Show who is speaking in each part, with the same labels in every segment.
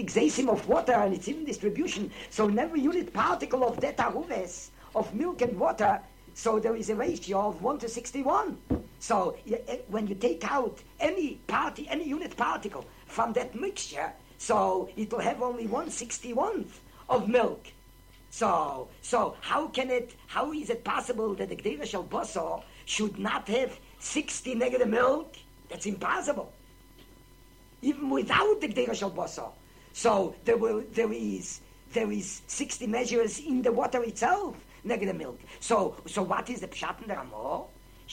Speaker 1: 60 xasim of water and its even distribution. So in every unit particle of that aruves, of milk and water, so there is a ratio of 1 to 61. So when you take out any unit particle from that mixture, so it will have only 1/61 of milk. So how is it possible that the Gdera Shel Basar should not have 60 negative milk? That's impossible. Even without the Gdera Shel Basar. So there is 60 measures in the water itself, negative milk. So what is the pshat in the Ramah?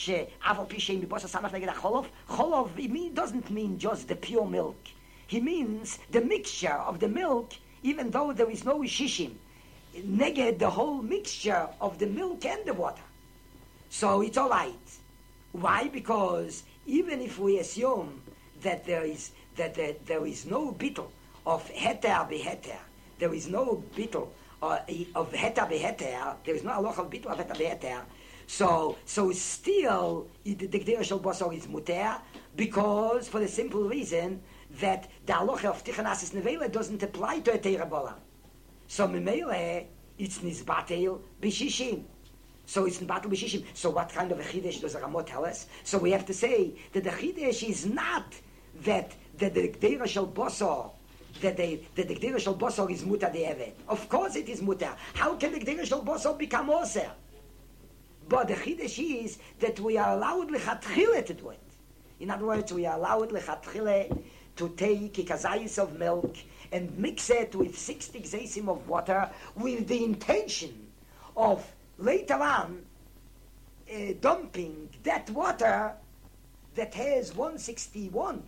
Speaker 1: Cholov doesn't mean just the pure milk. He means the mixture of the milk, even though there is no shishim. Negate the whole mixture of the milk and the water. So it's all right. Why? Because even if we assume that there is no bittul of heter beheter, there is no bittul of heter beheter, there is no halacha of bittul of heter beheter. So still the Gdera Shel Basar is muter, because for the simple reason that the halacha of Tichon Asis Nevela doesn't apply to a Teira Bolam. So Memele, it's Nizbatel B'Shishim. So it's Nizbatel B'Shishim. So what kind of a Chidesh does the Ramah tell us? So we have to say that the Chidesh is not that the Gdera Shel Basar, that the Gdera Shel Basar is Mutar De'evet. Of course it is Mutar. How can the Gdera Shel Basar become Oser? But the Chidesh is that we are allowed Lechatchile to do it. In other words, we are allowed Lechatchile to take a kazayis of milk and mix it with 60 xasim of water with the intention of later on dumping that water that has 1/61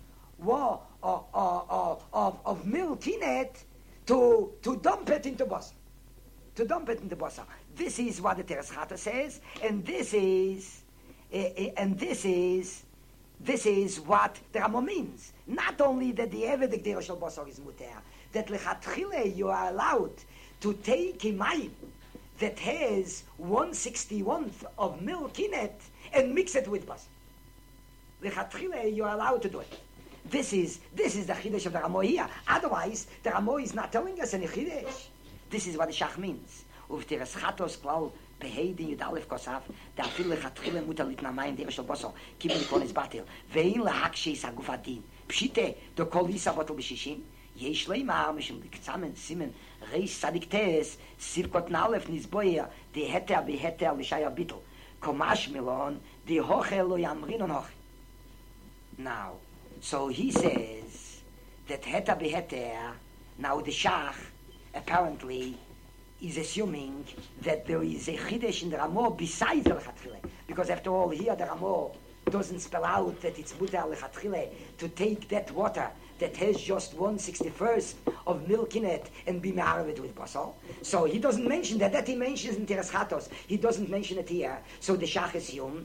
Speaker 1: of milk in it to dump it into basar. To dump it into basar. This is what the Teres Chata says, and this is what the Ramah means. Not only that the Eved Gdera Shel Basar is muter, that lechatchile you are allowed to take a mayim that has 1/61 of milk in it and mix it with basar. Lechatchile you are allowed to do it. This is the Chidesh of the Ramah here. Otherwise, the Ramah is not telling us any Chidesh. This is what the Shach means. Uf Teres Chatos Klal Behedin Yud Aleph Kosaf, da afil lechatchile mutar litna mayim Gdera Shel Basar kibbel ikonis batel vein lahakshis haguf adin pshite do kol isa batel b'shishim yesh leimar mishum dikzamen simen reish sadiktes sivkot nalef nizboyer de heter beheter l'shaya bittel komash milon de hoche lo yamrin on hoche. Now, so he says that heter beheter, now the Shach apparently is assuming that there is a chidesh in the Ramah besides the lechatchile, because after all here the Ramah doesn't spell out that it's mutar lechatchile to take that water that has just 1/61 of milk in it and be me'arav with basar. So he doesn't mention that he mentions in Teres Chatos. He doesn't mention it here. So the Shach assumed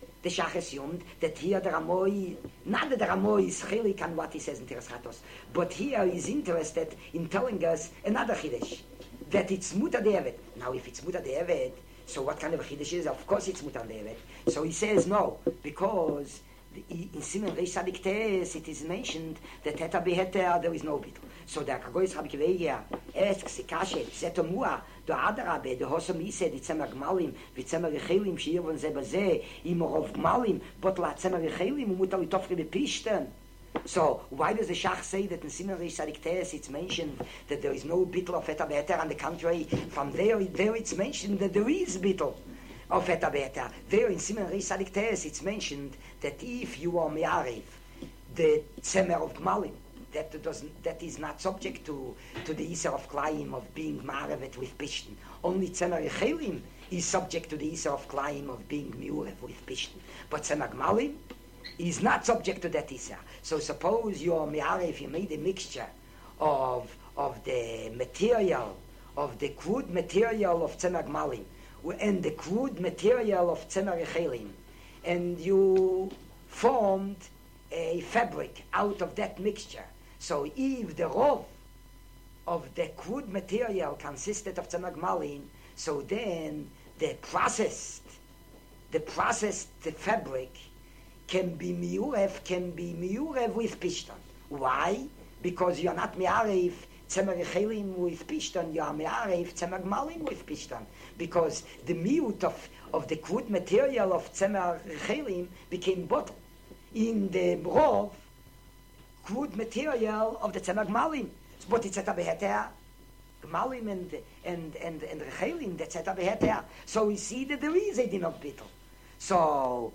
Speaker 1: that here the Ramah, not that the Ramah is chelik on what he says in Teres Chatos, but here he's interested in telling us another chidesh, that it's mutar de'evet. Now, if it's mutar de'evet, so what kind of a chidesh is? Of course it's mutar de'evet. So he says no, because in Simen Reish Sadik Tes it is mentioned that heter beheter there is no bittul. So the Kagoyis Rabbi Kiveya asks Kashe Zetomua do Adarabe the Hosom Ise the Tzemer Gmalim the Tzemer Rechelim Shir von Zebazeh Imorov Gmalim but la Tzemer Rechelim Mutar Litofri Bepishten. So why does the Shach say that in Simen Reish Sadik Tes it's mentioned that there is no bittul of heter beheter? On the contrary, from there it's mentioned that there is bittul of heter beheter. There in Simen Reish Sadik Tes it's mentioned that if you are me'arev the tzemer of Gmalim, that is not subject to the Iser of Klayim of being ma'arevet with Pishtin. Only tzemer Rechelim is subject to the Iser of Klayim of being mi'urev with Pishtin. But tzemer Gmalim is not subject to that Iser. So suppose you are me'arev, you made a mixture of the material, of the crude material of tzemer Gmalim and the crude material of tzemer Rechelim, and you formed a fabric out of that mixture. So if the rov of the crude material consisted of tzemer Gmalim, so then the processed fabric can be miurev with pishtan. Why? because you're not me'arif tzemer chelim with pishton, you are me'arif tzemer gmalim with pishton, because the miut of the crude material of tzemer chelim became bottle in the rov crude material of the tzemer gmalim. But it's at a beheter gmalim and chelim, that's at a beheter. So we see that there is a din of bittul. So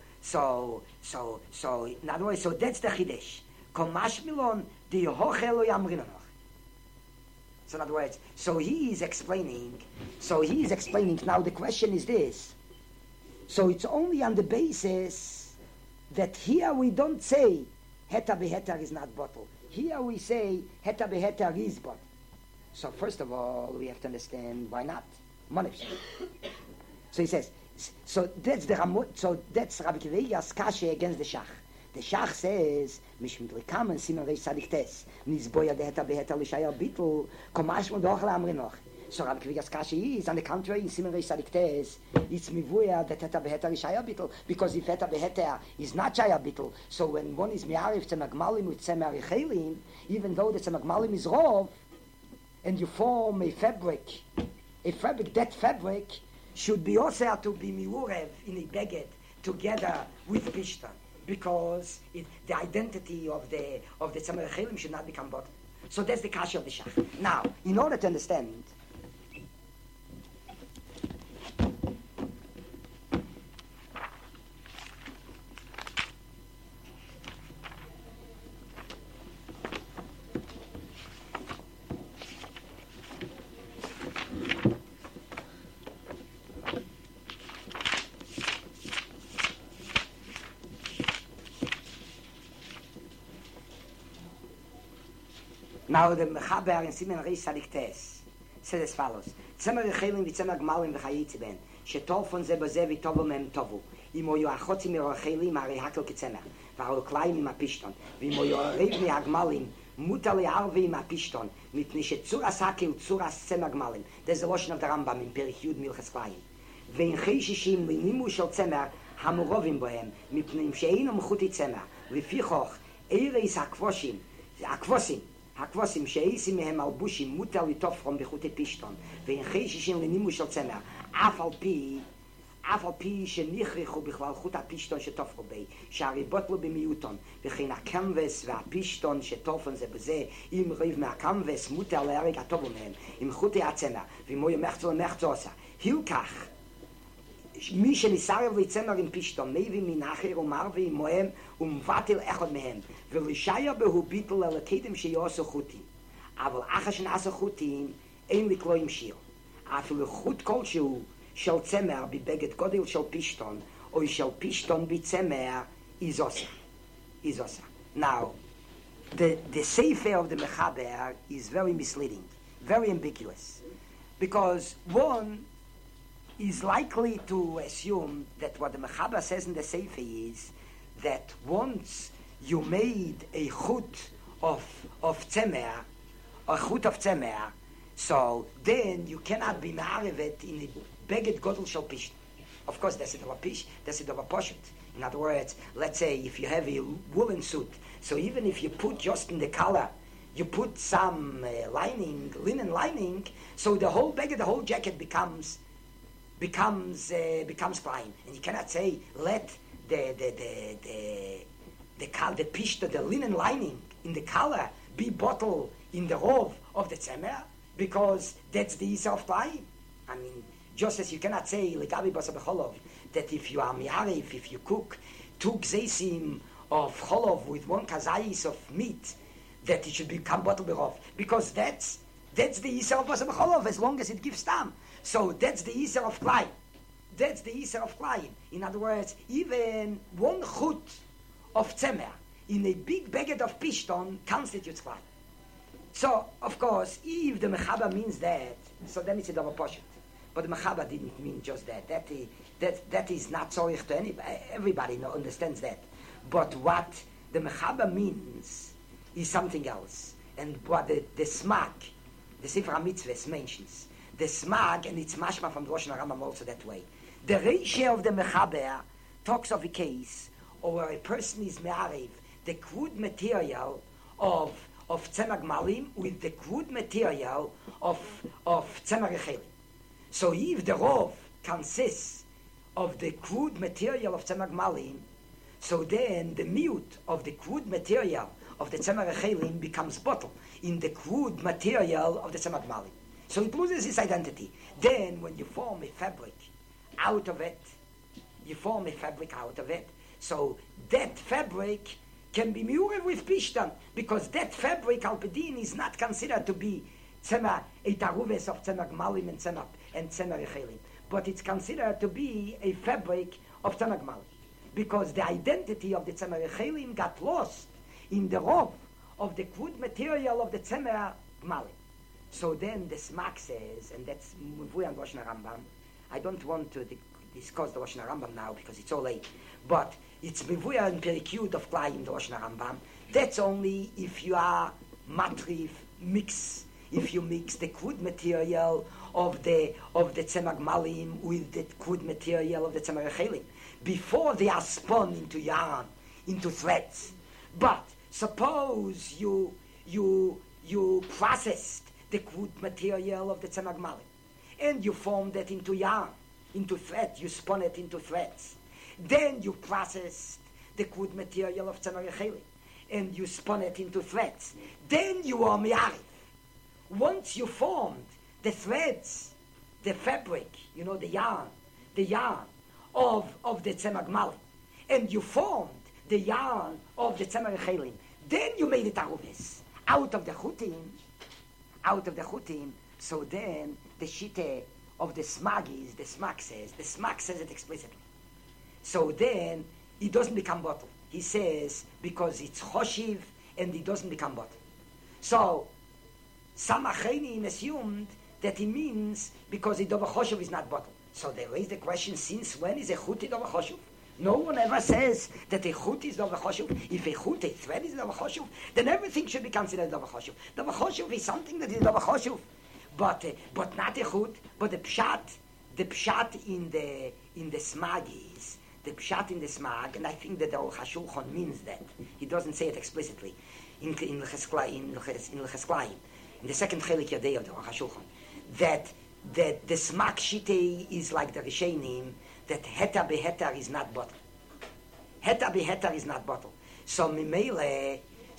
Speaker 1: in other words, so that's the chidesh. Komash milon di hochelo yamrinoch. So in other words, so he is explaining. Now the question is this. So it's only on the basis that here we don't say heta beheter is not bottle. Here we say heta beheter is bottle. So first of all, we have to understand why not. Monish. So he says. So that's Rabbi Kiva's kashe against the Shach. The Shach says, "Mishum drikamen simen reish sadiktes, nizboya deheta beheta lishayar bitul, komash modoch laamrinoch." So Rabbi Kiva's kashe is, on the contrary, in simen reish sadiktes, it's mivuya that heta beheta lishayar bitul, because if heta beheta is not shayar bitul, so when one is mi'arif tzemagmalim with tzemer chelim, even though the tzemagmalim is rov, and you form a fabric, that fabric should be also to be miurev in a beged together with pishtan, because the identity of the tzemer chelim should not become bottom. So that's the kasha of the shach. Now, in order to understand, now the Mechaber in Simen Reish Sadiktes says as follows: Tzemer chelim v'tzemer gmalim v'chayitzi ben shetol von ze baze v'tovu mem tovu imo yu achotzi miro chelim ari hakel ketzemer v'aru kleim im apishton v'imo yu arev mi agmalim mutar li'arvi im apishton mitni shetzuras hakel tzuras tzemer gmalim. There's the lotion of the Rambam in Perich Yud Milches Kleim. Ve'in cheshishim l'nimu shel tzemer hamurovim bohem mipnim she'einu mechuti tzemer v'fichoch eireis hakvosim הכבוסים שאיסים מהם אלבושים מותר לתופרום בחוטי פישטון ואין חשישים לנימוש של צמר אף על פי שנכרחו בכלל חוט הפישטון שתופרו בי שהרי בוטלו במיעוטון וכן הקמבס והפישטון שתופרון זה בזה אם ריב מהקמבס מותר להרג הטובו מהם עם חוטי הצמר ואמו ימחצו למחצו עושה הילקח מי שניסרב לצמר עם פישטון מביא מן אחר ומרבי מוהם ומבטל אחד מהם ולשיה בהו ביטל ללקדם שיעשו חוטים אבל אחר שנעשו חוטים אין לקלו עם שיר אפילו חוט כלשהו של צמר בבגד גודל של פישטון או של פישטון בצמר איזוסה. Now the sefer of the Mechaber is very misleading, very ambiguous, because one is likely to assume that what the Mechaber says in the Sefer is that once you made a chut of tzemer, so then you cannot be ma'arevet in a beged godel shel pishton. Of course, that's it of a poshut. In other words, let's say if you have a woolen suit, so even if you put just in the collar, you put some linen lining, so the whole beged, the whole jacket becomes fine, and you cannot say let the pishta, the linen lining in the collar be bottled in the rov of the tzemer, because that's the isa of flying. I mean, just as you cannot say legabi basa becholov that if you are mi'arif, if you cook 2 gzeisim of cholov with 1 kazayis of meat, that it should become bottled berov, because that's the isa of basa becholov as long as it gives tam. So that's the Isser of Klein. In other words, even 1 chut of tzemer in a big beged of pishton constitutes Klein. So, of course, if the Mechaber means that, so then it's a double poshut. But the Mechaber didn't mean just that. That is not tzorich to anybody. Everybody understands that. But what the Mechaber means is something else. And what the Smak, the Sefer HaMitzvahs mentions, the smag, and it's mashma from the Rosh Hashanah also that way. The ratio of the Mechaber talks of a case where a person is me'arev the crude material of of tzemach malim with the crude material of tzemach echelim. So if the rov consists of the crude material of tzemach malim, so then the mute of the crude material of the tzemach echelim becomes bottle in the crude material of the tzemach malim. So it loses its identity. Then when you form a fabric out of it, so that fabric can be mured with pishtan, because that fabric alpedin is not considered to be tzemach etaruves of tzemach malim and tzemach echelim, but it's considered to be a fabric of tzemach malim, because the identity of the tzemach echelim got lost in the rov of the crude material of the tzemach malim. So then the Smak says, and that's Muvui and Lashon Rambam. I don't want to discuss the Lashon Rambam now because it's so late, but it's Muvui and Perikut of Klayim, the Lashon Rambam. That's only if you are matrif mix, if you mix the crude material of the tzemach malim with the crude material of the tzemach echelim before they are spun into yarn, into threads. But suppose you processed the crude material of the tzemach malim and you formed that into yarn, into thread, you spun it into threads. Then you processed the crude material of tzemach echelim and you spun it into threads. Then you are mi'arif. Once you formed the threads, the fabric, the yarn of the tzemach malim, and you formed the yarn of the tzemach echelim, then you made it aruves out of the chutim. So then the shite of the smag is, the smag says it explicitly. So then it doesn't become bottle. He says because it's choshiv and it doesn't become bottle. So some achenim assumed that he means because the dova choshev is not bottle. So they raise the question: since when is a chut dova choshev? No one ever says that a chut is dova choshev. If a chut, a thread is dova choshev, then everything should be considered dova choshev. Dova choshev is something that is dova choshev, but not a chut. But the pshat in the smag is the pshat in the smag, and I think that the Aruch HaShulchan means that. He doesn't say it explicitly in L'Chesklayim, in the second chelik yadei of the Aruch HaShulchan, that the smag shitei is like the Rishonim, that heta behetar is not bottle. Heta behetar is not bottle. So mimele,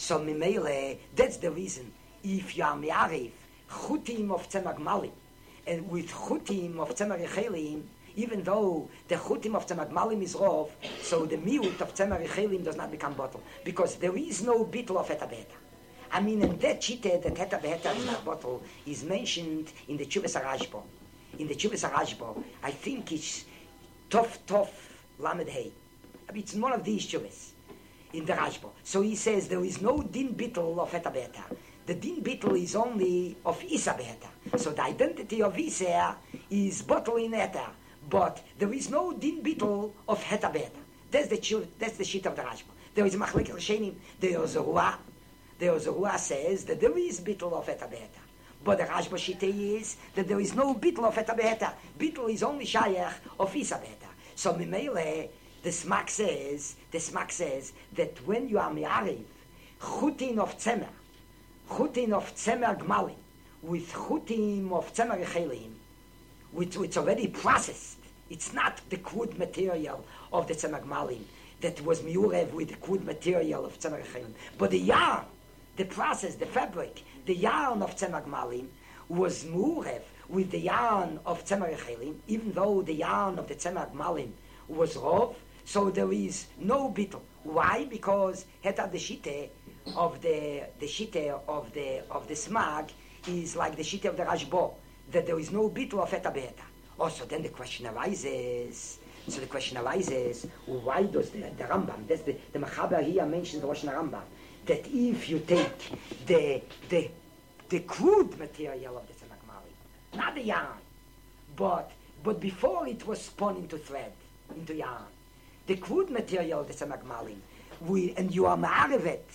Speaker 1: that's the reason. If you are mi'arif chutim of tzemach malim, and with chutim of tzemach echelim, even though the chutim of tzemach malim is rov, so the miut of tzemach echelim does not become bottle, because there is no bittul of heta behetar. I mean, and that shite that heta behetar is not bottle is mentioned in the Chuvas HaRashba. In the Chuvas HaRashba, I think it's Tov Lamed Hey. I mean, it's one of these Chuvas in the Rashba. So he says there is no din bittul of heta behetar. The din bittul is only of isa behetar. So the identity of isa is bottle in heta, but there is no din bittul of heta behetar. That's the shit of the Rashba. There is machlek Rishonim. The Ozorua says that there is bittul of heta behetar. But the Rashba shite is that there is no bittul of heta behetar. Bittul is only shayach of isa behetar. So mimele, the Smak says that when you are mi'ariv chutin of tzemach gmalim with chutim of tzemach echelim, which it's already processed. It's not the crude material of the tzemach gmalim that was miurev with the crude material of tzemach echelim, but the yarn, the process, the fabric, the yarn of tzemach gmalim was miurev with the yarn of tzemach echelim, even though the yarn of the tzemach gmalim was rov. So there is no bittul. Why? Because heta the shite of the smag is like the shite of the Rashba, that there is no bittul of heta beheta. Also, then the question arises. Why does the Rambam? That's the Mechaber here mentions the Lashon Rambam, that if you take the crude material of the tzemach malim, not the yarn, but before it was spun into thread, into yarn, the crude material of the tzemach malim, and you are ma'arev it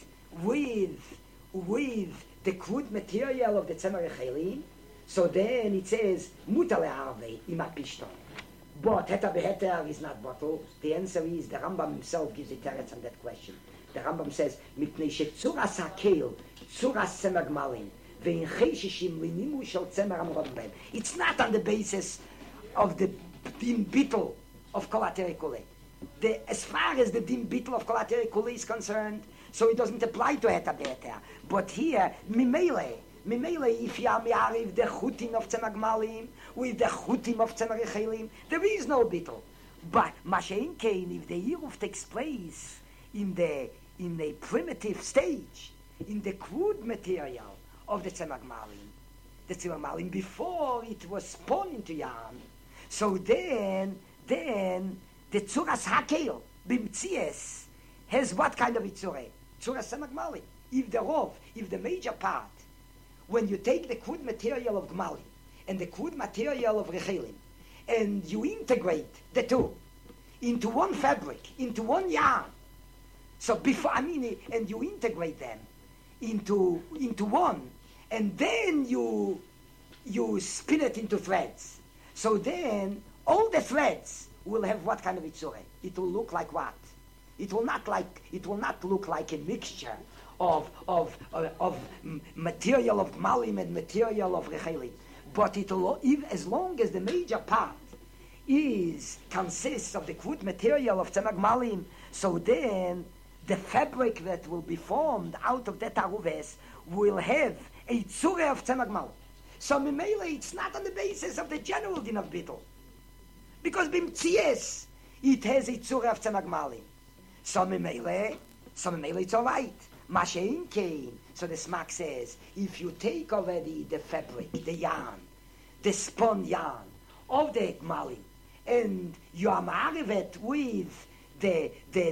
Speaker 1: with the crude material of the tzemach echelim, so then it says mutar le'arvei im ha'pishton. But heta beheter is not bottle. The answer is the Rambam himself gives a teretz on that question. The Rambam says mitnei shetzuras hakel Tzuras Tzemer Gmalim. Ve'in Cheshishim Linimu Shel Tzemer Amorim Behem. It's not on the basis of the din bittel of Kol HaTerei Kulei. As far as the din bittel of Kol HaTerei Kulei is concerned, so it doesn't apply to Heta Be'eter. But here, Mimele, if you are me'ariv the chutim of Tzemer Gmalim with the chutim of Tzemer Rechelim, there is no bittel. But Mashein Kein, if the Yiruf takes place in a primitive stage, in the crude material of the Tzemer Gmalim, before it was spun into yarn, so then the Tzuras Hakel, Bimtzies, has what kind of Itzure? Tzuras Tzemer Gmalim. If the major part, when you take the crude material of Gmalim and the crude material of Rechelim, and you integrate the two into one fabric, into one yarn, so and you integrate them into one, and then you spin it into threads. So then all the threads will have what kind of itzure? It will look like what? It will not look like a mixture of material of Gmalim and material of Rechelim. But it will, as long as the major part consists of the crude material of Tzemer Gmalim, so then the fabric that will be formed out of that aruves will have a tzure of Tzemer Gmalim. So Mimele, it's not on the basis of the general din of bittul, because bimtzies it has a tzure of Tzemer Gmalim. So Mimele, it's all right. Mashein Kein. So the Smak says, if you take already the fabric, the yarn, the spun yarn of the Gmalim, and you are ma'arivet with the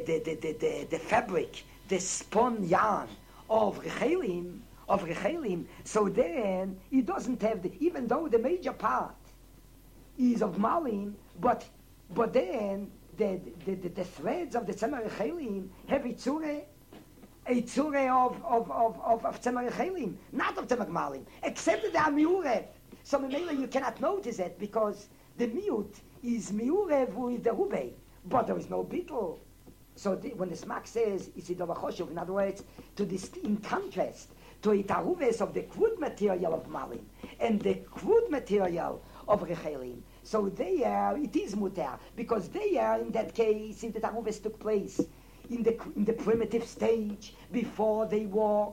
Speaker 1: fabric, the spun yarn of Rechelim, so then it doesn't have even though the major part is of Gmalim, but then the threads of the Tzemer Rechelim have a tzure of Tzemer Rechelim, not of Tzemer Gmalim, except that they are miurev. So maybe you cannot notice it because the miut is miurev with the rubei, but there is no bittul. So when the Smak says it's idova choshuv, in other words, in contrast to it aruves of the crude material of Gmalim and the crude material of Rechelim, so there it is muter, because there in that case, if the aruves took place in the primitive stage before they were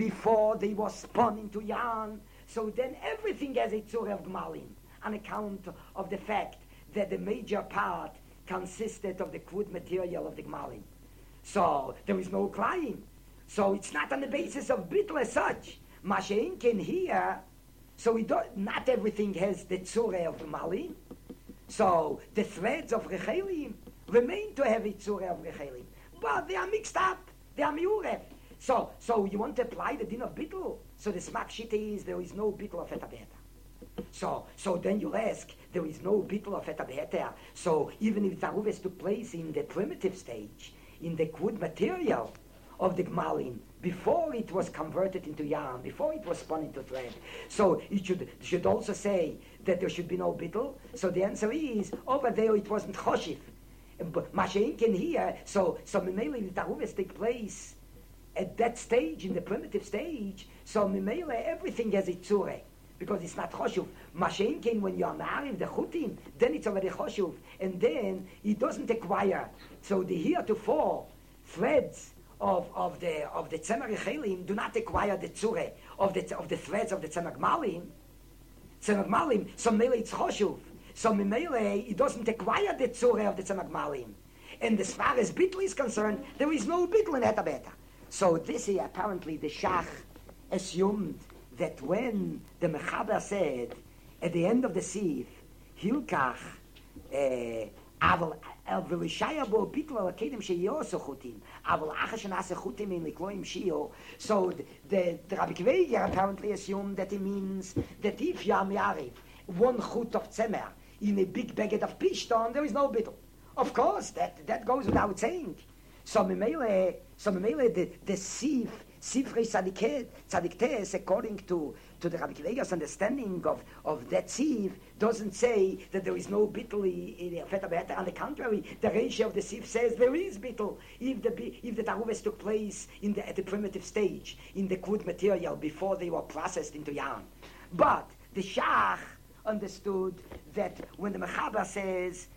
Speaker 1: spun into yarn, so then everything has a tzur of Gmalim on account of the fact that the major part consisted of the crude material of the Gmalim. So there is no crying. So it's not on the basis of bittul as such. Mashein can hear, so not everything has the tzure of Gmalim. So the threads of Rechelim remain to have a tzure of Rechelim. But they are mixed up. They are miurev. So you want to apply the din of bittul? So the Smak shita is there is no bittul of Heta Be'eter. So then you'll ask, there is no bittul of Heta Be'eter. So even if the aruves took place in the primitive stage, in the crude material of the Gmalim, before it was converted into yarn, before it was spun into thread, so it should also say that there should be no bittul. So the answer is, over there it wasn't choshiv. But Mashein can hear, so Mimele, the aruves take place at that stage, in the primitive stage, so Mimele, everything has a tzure, because it's not choshuv. Mashein can, when you are ma'ariv the chutim, then it's already choshuv, and then it doesn't acquire. So the heretofore threads of the Tzemer Rechelim do not acquire the tzure of the threads of the Tzemer Gmalim. So Mimele it's choshuv. So Mimele, it doesn't acquire the tzure of the Tzemer Gmalim. And as far as bittul is concerned, there is no bittul in Heta Be'eter. So this is apparently the Shach assumed that when the Mechaber said at the end of the Sif, Hilkach, Aval V'Lishaya Bo Bittul Alakedim Sheyoso Chutim, Aval Achash Nase Chutim in Likloim Shio. So the Rabbi Kveger apparently assumed that it means that if Yam Yariv, one chut of Tzemer in a big baguette of Pishton, there is no bittul. Of course, that goes without saying. So Mimele, the Sif Sifrei Tzadiktes, according to the Rabbi Kiva understanding of that Sif, doesn't say that there is no bittul in the Feta Be'eta. On the contrary, the ratio of the Sif says there is bittul if the Taruves took place at the primitive stage, in the crude material, before they were processed into yarn. But the Shach understood that when the Mechaber says,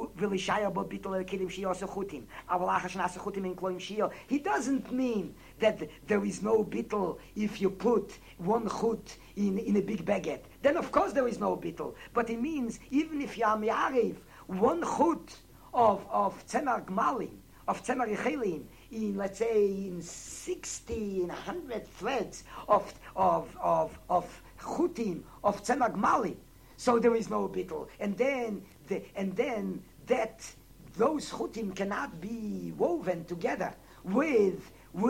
Speaker 1: he doesn't mean that there is no bittul if you put one chut in a big baguette. Then of course there is no bittul. But it means even if you are mi'arif one chut of tzemer gmalim, of tzemer yechelim, in let's say in 60, in 100 threads of chutim of tzemer gmalim, so there is no bittul. And then that those chutim cannot be woven together with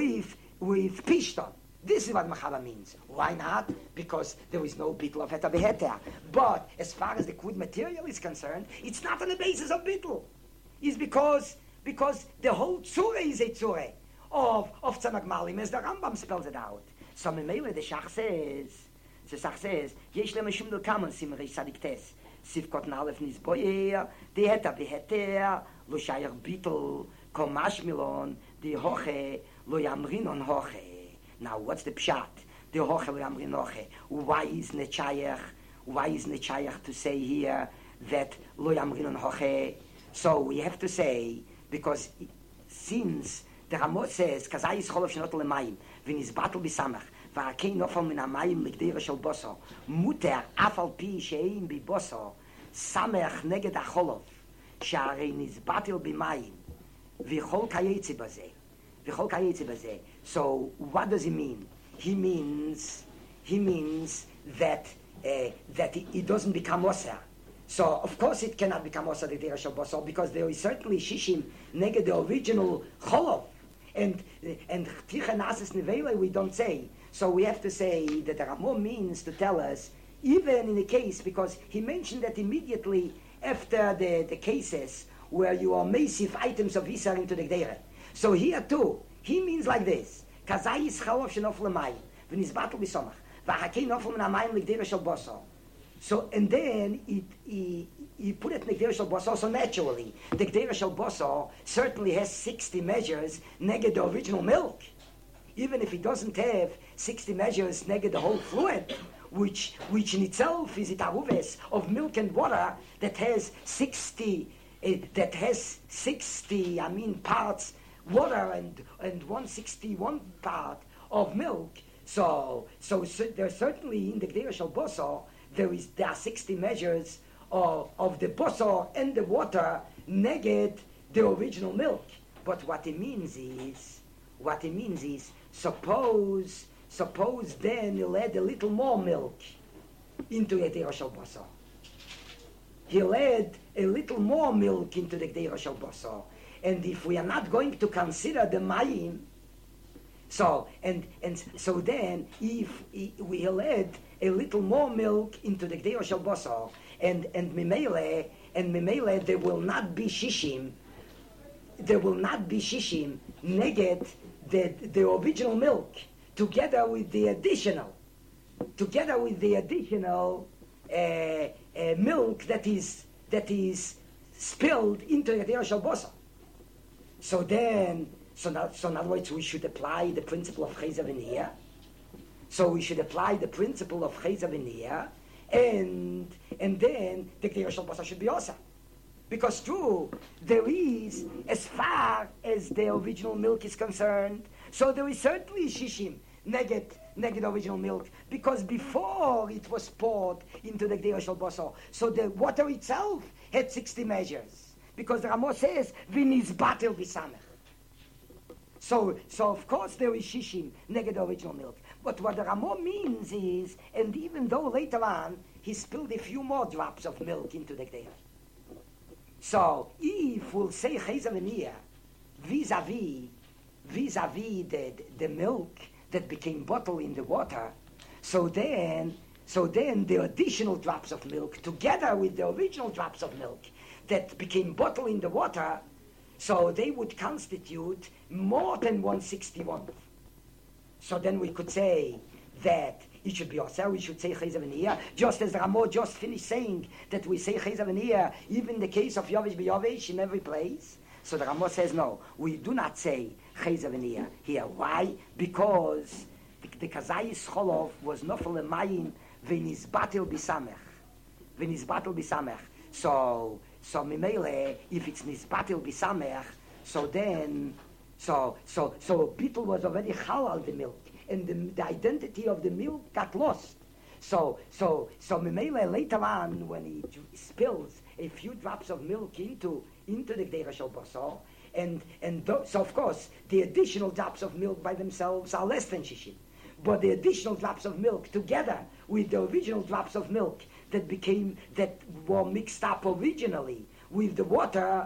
Speaker 1: pishton. This is what Machaba means. Why not? Because there is no bittul of heta beheter. But as far as the crude material is concerned, it's not on the basis of bittul. It's because the whole tzure is a tzure of tzemak malim, as the Rambam spells it out. So Memele the Shach says, Yesh le meshum del kamen simrei sadiktes. Sifkot nalef nis boyer, the heta beheter, lo shayach bittul, komash milon, the hoche, lo yamrinon hoche. Now, what's the pshat? The hoche lo yamrin hoche. Why is nechayach to say here that lo yamrinon hoche? So we have to say, because since the Ramot says, kazai is cholof shenot lemayim, v'in is batel bisamach, v'akei nofal min hamayim l'gdeira shel boso, muter afal pi she'im bi boso, samach neged acholof, she'arei nizbatel bimayim, v'chol kayetzi bazeh. So what does he mean? He means that it doesn't become osir. So of course it cannot become osir the gdeira shel boso, because there is certainly shishim neged the original cholof. And Ticha Nasis Nevele we don't say. So we have to say that the Ramah means to tell us, even in the case, because he mentioned that immediately after the cases where you are massive items of Isar into the Gdeira. So here too, he means like this. Kazai is chalof shenof l'mayim, v'nizbatel b'somach, v'hakei nofel min hamayim l'gdeira shel boso. So, and then he put it in the Gdeira Shel Boso, so naturally, the Gdeira Shel Boso certainly has 60 measures neged the original milk. Even if it doesn't have 60 measures neged the whole fluid, which in itself is itaruves of milk and water that has 60 parts water and 161 part of milk. So there's certainly in the Gdeira Shel Boso, there are 60 measures of the boso and the water neged the original milk. But what it means is, suppose then he'll add a little more milk into the Gdeira Shel Boso. He'll add a little more milk into the Gdeira Shel Boso. And if we are not going to consider the mayim, so then if we'll add a little more milk into the Gdeira Shel Boso, and Mimele there will not be shishim neged the original milk together with the additional milk that is spilled into the Gdeira Shel Boso. So in other words, we should apply the principle of Cheza V'Niyah. So we should apply the principle of Cheza V'Niyah, and then the Gdeira Shel Boso should be also. Because true, there is, as far as the original milk is concerned, so there is certainly shishim, neged original milk, because before it was poured into the Gdeira Shel Boso, so the water itself had 60 measures. Because the Ramah says, v'nizbatel v'samech. So of course there is shishim, neged the original milk. But what the Ramah means is, and even though later on, he spilled a few more drops of milk into the Gdeira. So if we'll say Cheza V'Niyah, vis-a-vis the milk that became bottled in the water, so then the additional drops of milk, together with the original drops of milk that became bottled in the water, so they would constitute more than 161. So then we could say that it should be Osir, we should say Chayzer V'niyah, just as Ramo just finished saying that we say Chayzer V'niyah, even in the case of Yovesh B'Yovesh in every place. So the Ramo says, no, we do not say Chayzer V'niyah here. Why? Because the Kazayis Cholov was Nofel Emayim V'nizbatel B'Samech. V'nizbatel B'Samech. So Mimele, if it's Nizbatel B'Samech, so then, so Bittul was already halal the milk, and the identity of the milk got lost. So Mimele later on, when he spills a few drops of milk into the Gdeira Shel Basar, so of course the additional drops of milk by themselves are less than Shishim, but the additional drops of milk together with the original drops of milk that were mixed up originally with the water,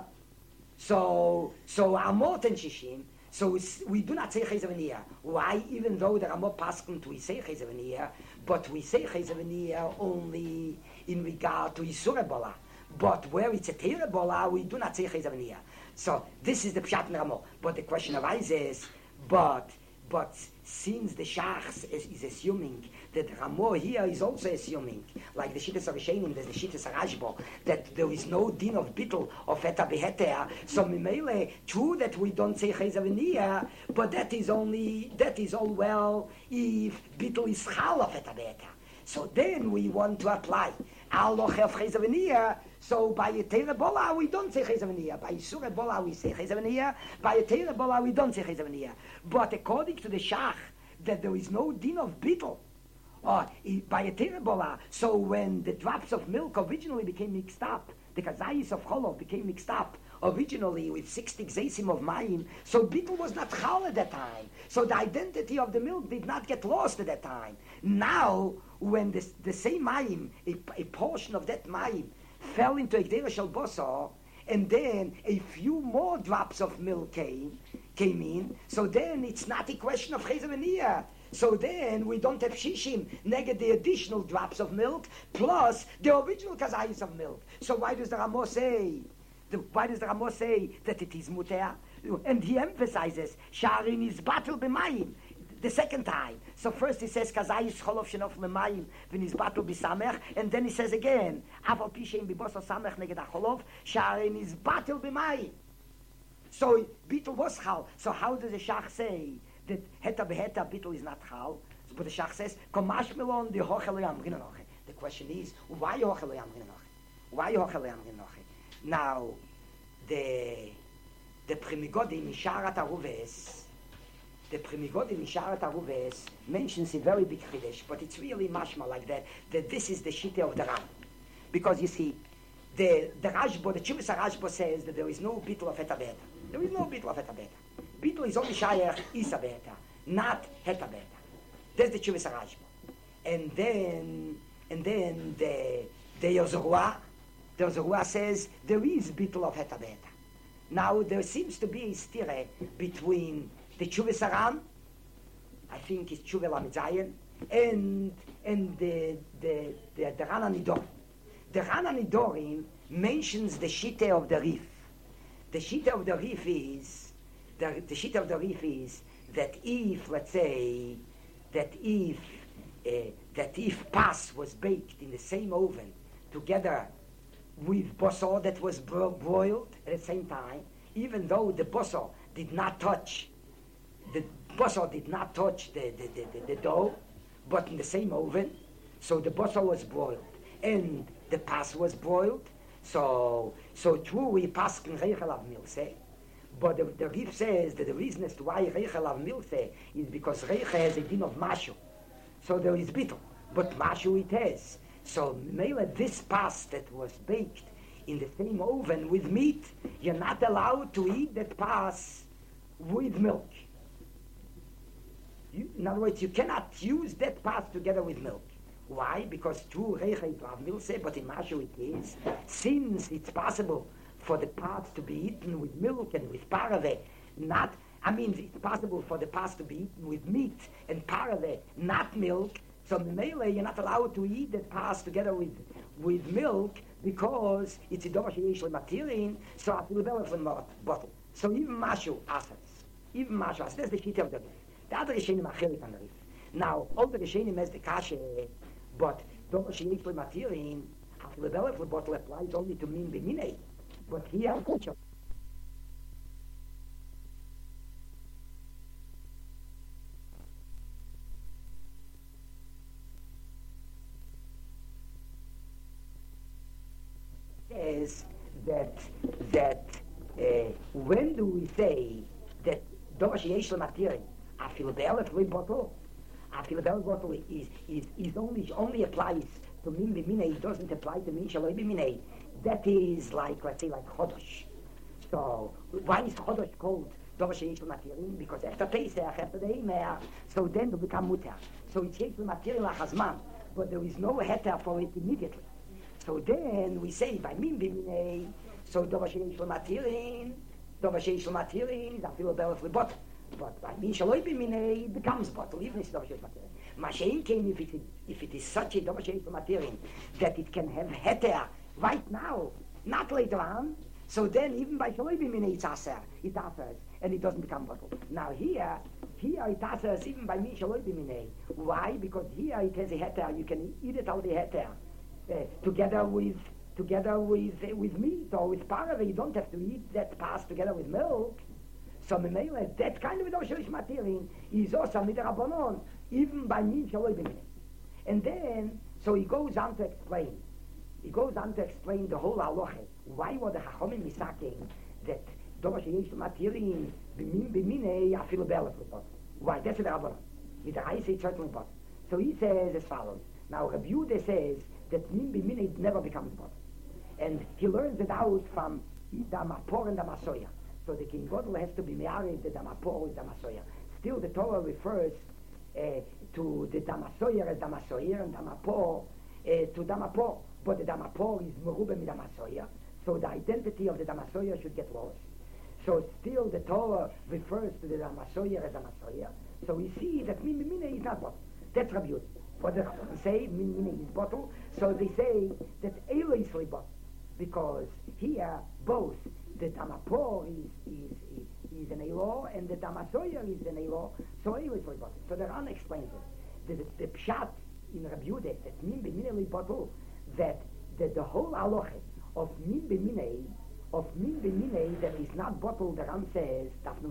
Speaker 1: so are more than Shishim. So we do not say Chayzer V'niyah. Why? Even though there are more paskant, we say Chayzer V'niyah, but we say Chayzer V'niyah only in regard to Yisur Ebola. But where it's a Teir Ebola, we do not say Chayzer V'niyah. So this is the Pshat in Ramo. But the question arises, but since the Shachs is assuming that Ramo here is also assuming, like the Shittas Arishenim, there's the Shittas Arashbo, that there is no din of bittul of Eta Beheter. So Mimele, true that we don't say Chayzer V'niyah, but that is all well if bittul is Chal of Eta Beheter. So then we want to apply Aloch of Chayzer V'niyah. So by a Teir Ebola we don't say Chayzer V'niyah. By Yisur Ebola we say Chayzer V'niyah. By a Teir Ebola we don't say Chayzer V'niyah. But according to the Shach, that there is no din of bittul by a Teir Ebola. So when the drops of milk originally became mixed up, the kazayis of Cholov became mixed up originally with 60 gzeisim of mayim, so bittul was not chal at that time. So the identity of the milk did not get lost at that time. Now, when the same mayim, a portion of that mayim, fell into a Gdeira Shel Basar, and then a few more drops of milk came in, so then it's not a question of Chayzer V'niyah. So then we don't have Shishim, negate the additional drops of milk, plus the original kazayis of milk. So why does the Ramo say that it is muter? And he emphasizes, Sharin is battle b'mayim, the second time. So first he says, Kazayis cholov shenof l'mayim, v'nis battle b'samech, and then he says again, Aval pishem b'boso samech neged ha'cholov, Sharin is battle b'mayim. So bittul was chal. So how does the Shach say that heta beheta bittul is not chal? But the Shach says, Komash melon di hochel yamrin noche. The question is, why hochel yamrin noche? Why hochel yamrin noche? Now, the Primigodim Misharat Aruves, mentions a very big chiddush, but it's really mashma like that this is the shita of the Ram. Because you see, the Rashba, the Chuvas Rashba says that there is no bittul of heta beta. There is no bittul of heta beta. Bittul is only shayach isa beta, not heta beta. That's the Chuvas Rashba. And then the Yozorua says there is bittul of heta beta. Now there seems to be a stire between the Chuvas Aram, I think it's Chuvah Lamed Zayin, and the Ran HaNidorim. The Ran HaNidorim mentions the shita of the Rif. The shita of the Rif is that if, let's say, that if pas was baked in the same oven together with bosor that was broiled at the same time, even though the bosor did not touch the dough, but in the same oven, so the bosor was broiled and the pas was broiled. So true, we paskin reichel av milse, but the Rif says that the reason as to why reichel av milse is because reichel has a din of mashu, so there is bittul, but mashu it has. So mele this pas that was baked in the same oven with meat, you're not allowed to eat that pas with milk. In other words, you cannot use that pas together with milk. Why? Because true reichel av milse, but in mashu it is. Since it's possible for the pas to be eaten with milk and with parave, it's possible for the pas to be eaten with meat and parave, not milk. So mele, you're not allowed to eat that pas together with milk because it's a domash yesh material. So I will from bottle. So even mashu asas. That's the shita of the Rif. The other Rishonim are Chelik on the Rif. Now, all the Rishonim has the Kashe, but Dor Sheish Lematirin, the Belef bottle applies only to Min B'Minei. But here, is that when do we say that Dosh Yesh Lematirin, a Philadelphia bottle is only applies to Min B'Minei, it doesn't apply to Min Shaloi B'Minei. That is like, let's say, like Chodosh. So, why is Chodosh called Dosh Yesh Lematirin? Because after Pesach, after the Eimer, so then to become Mutter. So it's Yesh Lematirin Lachazman, but there is no heter for it immediately. So then we say by Min B'Minei, so Dosh Yesh Lematirin is a Philadelphia bottle. But by Min Shaloi B'Minei, it becomes bottle, even if it's Dosh Yesh Lematirin. Mashein came if it is such a Dosh Yesh Lematirin that it can have heter right now, not later on. So then even by Shaloi B'Minei it's aser, and it doesn't become bottle. Now here it asers even by Min Shaloi B'Minei. Why? Because here it has a heter, you can eat it out the heter. Together with meat or with parave, you don't have to eat that pass together with milk. So that kind of Dosh Yesh Lematirin is also midrabanon, even by Min Shaloi B'Minei. And then, so he goes on to explain the whole halacha. Why were the Chachamim misaking that Dosh Yesh Lematirin b'Minei afilu be'elef l'bot? Why? That's the Rabbanon. With the Reise it's certainly bot. So he says as follows. Now Rabbi Yehuda says that Min b'Minei never becomes bot. And he learns it out from the Mapor and the Masoya. So the King Godel has to be married to the Mapor with the Masoya. Still the Torah refers to the Damasoyer as Damasoyer and Damapor to Damapor. But the Damapor is Merube with Damasoyer. So the identity of the Damasoyer should get lost. So still the Torah refers to the Damasoyer as Damasoyer. So we see that Min B'Minei is not bottle. That's Rabbi Yehuda. What they say, Min B'Minei is bottle. So they say that Eila is bottle. Because here both the Damapor is an Elo and the Damasoyer is an Elo. So Eila is bottle. So the Ran explains it. The Pshat in Rabbi Yehuda that Min B'Minei bottle, that the whole halacha of Min B'Minei that is not bottled, the Ram says,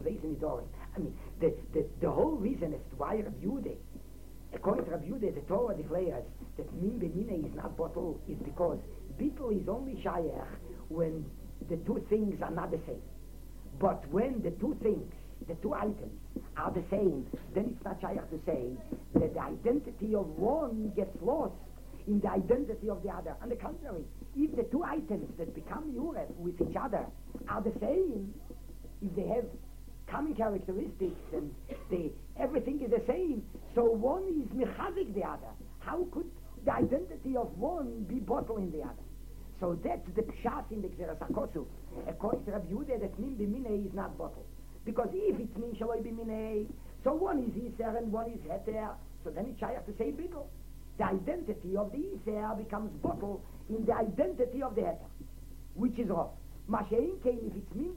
Speaker 1: I mean, the whole reason as to why Rabbi Yehuda, according to Rabbi Yehuda, the Torah declares that Min B'Minei is not bottled is because bittul is only shayach when the two things are not the same. But when the two things, the two items are the same, then it's not shayach to say that the identity of one gets lost in the identity of the other. On the contrary, if the two items that become Yuref with each other are the same, if they have common characteristics and everything is the same, so one is mechazik the other. How could the identity of one be bottled in the other? So that's the pshat in the Gzeras HaKosuf. According to Rabbi Yehuda, that Min B'Minei is not bottled. Because if it's Min Shaloi B'Minei, so one is Iser and one is Heter, so then it's shayach to say bittul. The identity of the Iser becomes bottled in the identity of the Heter, which is wrong. Mashein came, if it's Min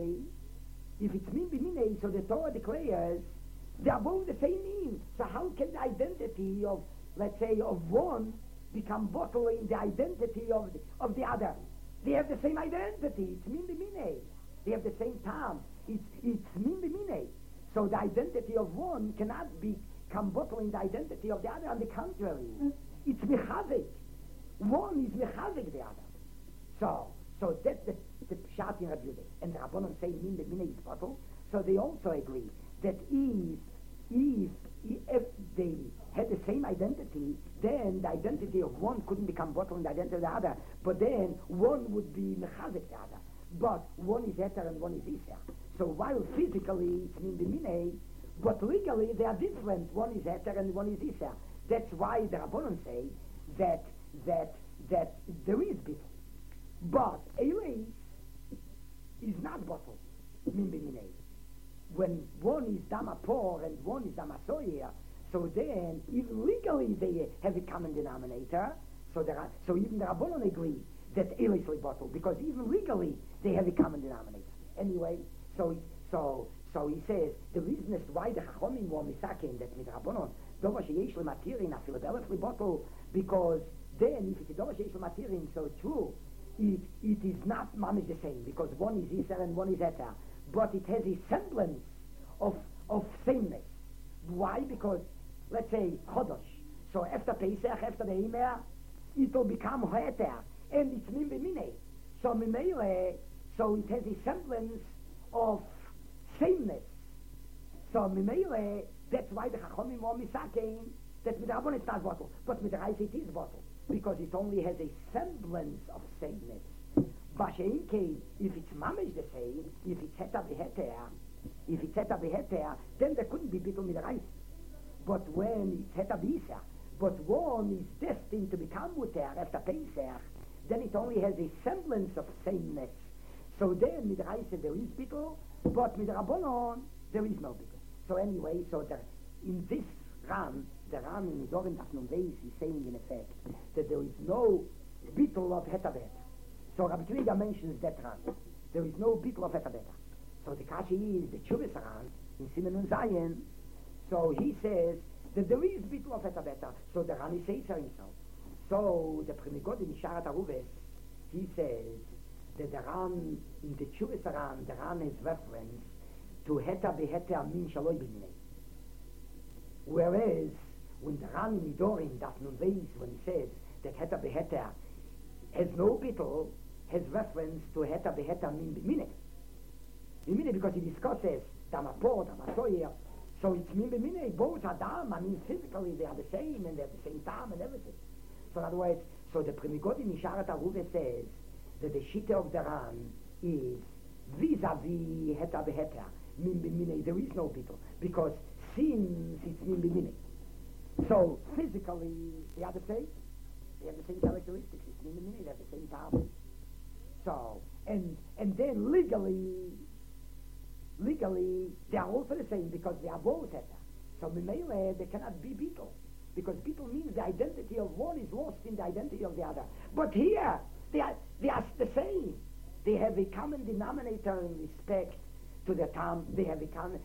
Speaker 1: B'Minei, so the Torah declares they are both the same mean. So how can the identity of, let's say, of one become bottled in the identity of the other? They have the same identity. It's Min B'Minei. They have the same time. It's Min B'Minei. So the identity of one cannot become bottled in the identity of the other. On the contrary, it's mechazik. One is mechazik the other. So that's the pshat in Rabbi Yehuda. And the Rabbanon say Min B'Minei is bottled. So they also agree that if they had the same identity, then the identity of one couldn't become bottled in the identity of the other. But then one would be mechazik the other. But one is Heter and one is Iser. So while physically it's Min B'Minei, but legally they are different. One is Heter and one is Iser. That's why the Rabbanon say that there is bittul. But Eilei is not bottled, Min B'Minei. When one is Damapor and one is Damasoyer, so then even legally they have a common denominator. So even the Rabbanon agree that Eilei is bottled, because even legally they have a common denominator. Anyway, so So he says, the reason is why the Chachomim were misaken that with Rabbanon, Dover sheyesh l'matirin, a Philadelphia bottle, because then if it's a Dover sheyesh l'matirin, so true, it is not mamish the same, because one is Yisrael and one is Eter, but it has a semblance of sameness. Why? Because, let's say, Chodosh. So after Pesach, after the Eimer, it will become Eter, and it's Min B'minei. So Mimele, so it has a semblance of sameness. So Mimele, that's why the Chachomim were misaken, that with Rabban it's not bottle, but with the Reis it is bottle, because it only has a semblance of sameness. Basheinke, if it's mamish the same, if it's Heta B'Heter, then there couldn't be bittul with the Reis. But when it's Heta B'Isa, but one is destined to become Muter after Pesach, then it only has a semblance of sameness. So then with the Reis there is bittul, but with the Rabbanon there is no bittul. So anyway, in this Ran, the Ran in Nidorim Daf Nun Beis is saying in effect that there is no bittul of Heta B'Heter. So Rabbi Tzviga mentions that Ran. There is no bittul of Heta B'Heter. So the Kashi is the Chuvas Ran in Siman and Zion. So he says that there is bittul of Heta B'Heter. So the Ran is saying himself. So the Primigod in Isharat Aruves, he says that the Ran in the Chuvas Ran, the Ran is reference to Heta B'Heter min shaloi b'minei. Whereas when the Ran in Nidorim Daf Nun Beis, when he says that Heta B'Heter has no bittul, has reference to Heta B'Heter min b'minei. B'minei because he discusses Damapor, Damasoyer, so it's min b'minei, both Adam, I mean physically they are the same and they have the same time and everything. So in other words, so the Primigod in Isharat Aruve says that the Shitta of the Ran is vis-a-vis Heta B'Heter, min b'minei, there is no bittul, because since it's min b'minei. So physically they are the same. They have the same characteristics. It's min b'minei, they have the same power. So, and then legally, they are also the same because they are both Heta. So Mimele, they cannot be bittul. Because bittul means the identity of one is lost in the identity of the other. But here, they are the same. They have a common denominator in respect to the Tam. They have a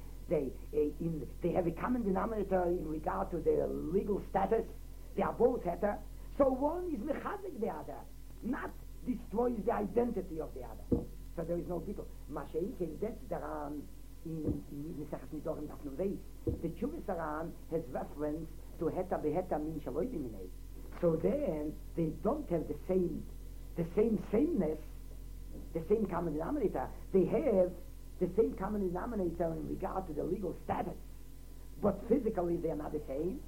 Speaker 1: common denominator in regard to their legal status. They are both Heta. So one is mechazik the other, not destroys the identity of the other. So there is no bittul. Mashein that's the Ran in Mesechus Nidorim Daf Nun Beis. The Chuvas Ran has reference to Heta B'Heter min shaloi b'minei. So then they don't have the same sameness, the same common denominator. They have the same common denominator in regard to the legal status, but physically they are not the same.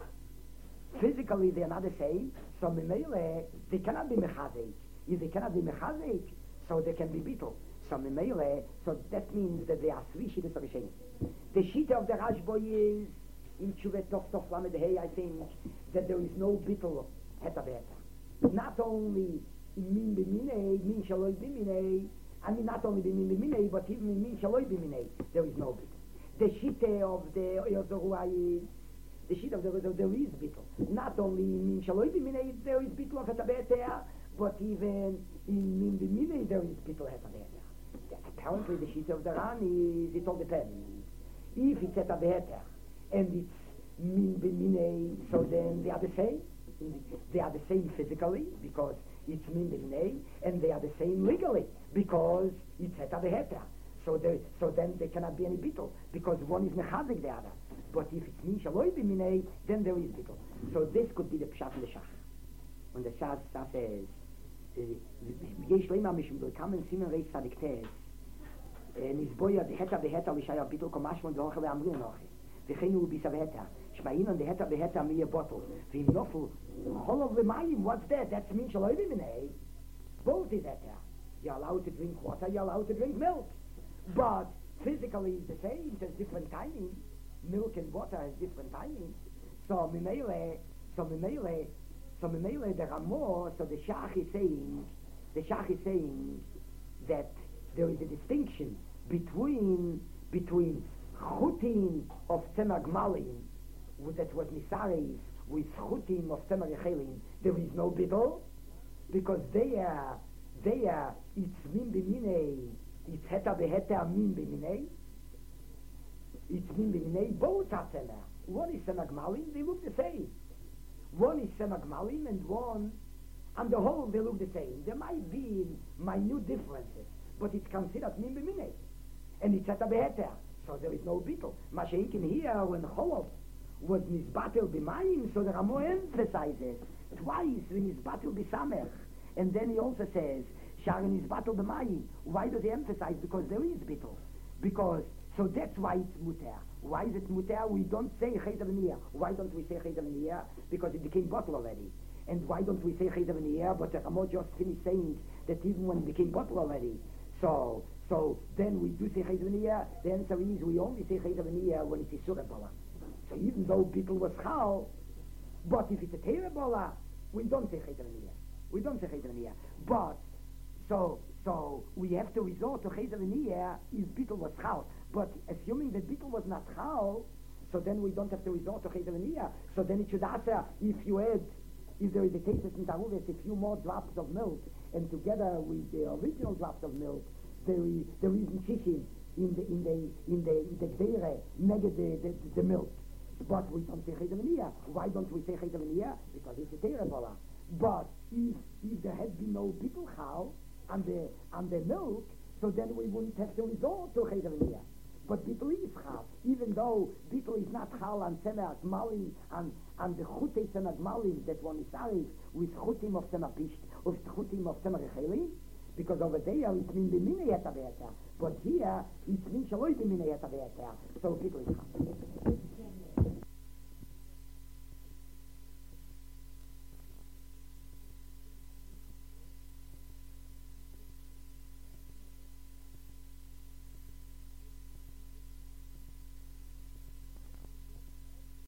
Speaker 1: So Mimele, they cannot be mechazik. If they cannot be mechazik, so they can be bittul. So Mimele, so that means that there are three shittas of Rishonim. The shitta of the Rashba is in Tshuvet Tov Lamed Hey, I think, that there is no bittul Heta B'Heter. Not only in min b'minei, min shaloi b'minei, I mean not only in min b'minei, but even in min shaloi b'minei, there is no bittul. The shitta of the Yozoruah is, the shitta of the Yozoruah, there is bittul. Not only in min shaloi b'minei, there is bittul of Heta B'Heter, but even in min b'minei, there is bittul Heta B'Heter. Apparently the shitta of the Ran is, it all depends. If it's Heta B'Heter, and it's min b'minei, so then they are the same. They are the same physically, because it's min b'minei, and they are the same legally, because it's Heta B'Heter. So then there cannot be any bittul, because one is mechazik the other. But if it's min shaloi b'minei, then there is bittul. So this could be the pshat in the shach. When the shach says, yesh leima mishum willkommen simen reis tzadik tes, nizboya the Heta B'Heter l'shaya bittul komashmon v'hoche ve'amrin noche. V'cheinu ubisa v'Heter. Shma'in on the Heta B'Heter mi a bottle. V'im nofel holov l'mayim. What's that? That's min shaloi b'minei. Both is Heta. You're allowed to drink water. You're allowed to drink milk. But physically it's the same. It has different timing. Milk and water has different timing. So Mimele, the Ramo, so the Shach is saying that there is a distinction between Chutin of Tzemar Gmalin, that was Nisares, with Chutin of Tzemar Yechelin. There is no bittul, because there it's min b'minei, it's Heta B'Heter min b'minei. It's mean the minay both are semer. One is semer gmalim, they look the same. One is semer gmalim and one, on the whole, they look the same. There might be minute differences, but it's considered min b'minay. And it's at a beheter, so there is no bittul. Masha'inkin here, when Cholov was nisbatel b'mayim, so the Ramo emphasizes twice when nisbatel b'samech. And then he also says, Shar nisbatel b'mayim. Why does he emphasize? Because there is bittul. Because, so that's why it's muter. Why is it muter? We don't say Chet Avenir. Why don't we say Chet Avenir? Because it became bottle already. And why don't we say Chet Avenir? But the Ramo just finished saying that even when it became bottle already. So then we do say Chet Avenir. The answer is we only say Chet Avenir when it's Isur Ebola. So even though bittul was chal, but if it's a Teir Ebola, we don't say Chet Avenir. We don't say Chet Avenir. But, so we have to resort to Chet Avenir if bittul was chal. But assuming that bittul was not chal, so then we don't have to resort to Chet Avenir. So then it should answer if there is a taste in Taruves, a few more drops of milk, and together with the original drops of milk, there is shishim in the gdeire, neged the milk. But we don't say Chet Avenir. Why don't we say Chet Avenir? Because it's a Teir Ebola. But if there had been no bittul chal on the milk, so then we wouldn't have to resort to Chet Avenir. But bittul is chal, even though bittul is not chal on semer gmalim, on the chutei semer gmalim that one is arif with chutim of semer pisht, of chutim of semer rechelim, because over there it's min b'minei et aveter, but here it's min shaloi b'minei et aveter, so bittul is chal.